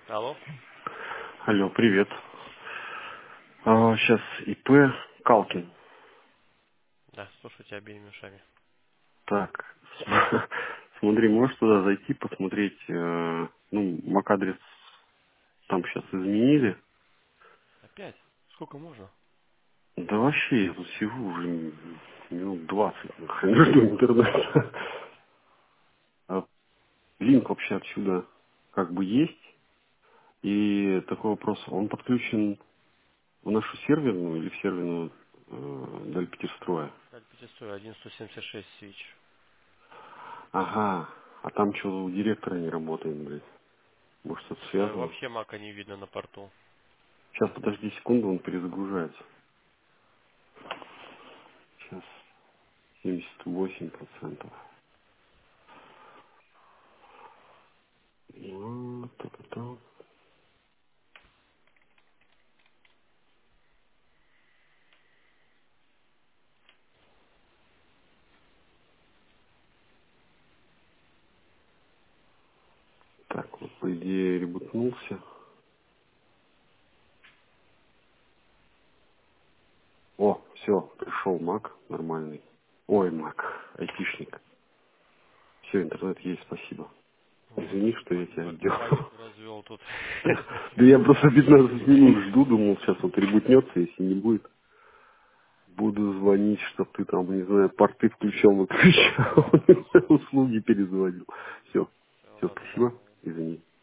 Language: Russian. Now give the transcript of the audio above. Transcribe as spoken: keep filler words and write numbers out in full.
Алло? Алло, привет. А, сейчас ИП Калкин. Да, слушаю тебя обеими ушами. Так, смотри, можешь туда зайти, посмотреть, э, ну, мак-адрес там сейчас изменили. Опять? Сколько можно? Да вообще, я тут сижу уже минут двадцать, нахрен жду интернет. А линк вообще отсюда как бы есть. И такой вопрос, он подключен в нашу серверную или в серверную э, Дальпетерстроя? Пятистой, один сто семьдесят шесть свич. Ага, а там что у директора не работает, блядь. Может, это Слушай, связано? вообще мака не видно на порту. Сейчас, подожди секунду, он перезагружается. Сейчас семьдесят восемь процентов. Вот, та-та-та. Так, вот, по идее, ребутнулся. О, все, пришел Мак нормальный. Ой, Мак, айтишник. Все, интернет есть, спасибо. Вот, Извини, что я па- тебя па- сделал. панику развел тут. Да я просто пятнадцать минут жду, думал, сейчас вот ребутнется, если не будет. Буду звонить, чтоб ты там, не знаю, порты включал, выключал, услуги перезвонил. Все, Все, все, ладно, спасибо, давай. извини.